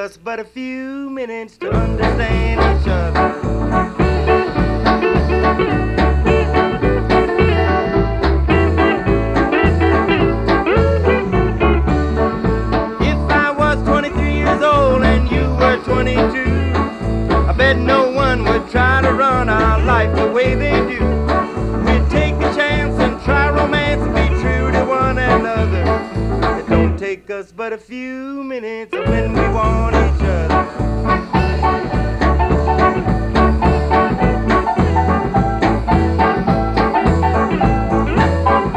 us but a few minutes to understand each other. If I was 23 years old and you were 22, I bet no one would try to run our life the way they do. We'd take a chance and try romance and be true to one another. It don't take us but a few minutes when we want each other.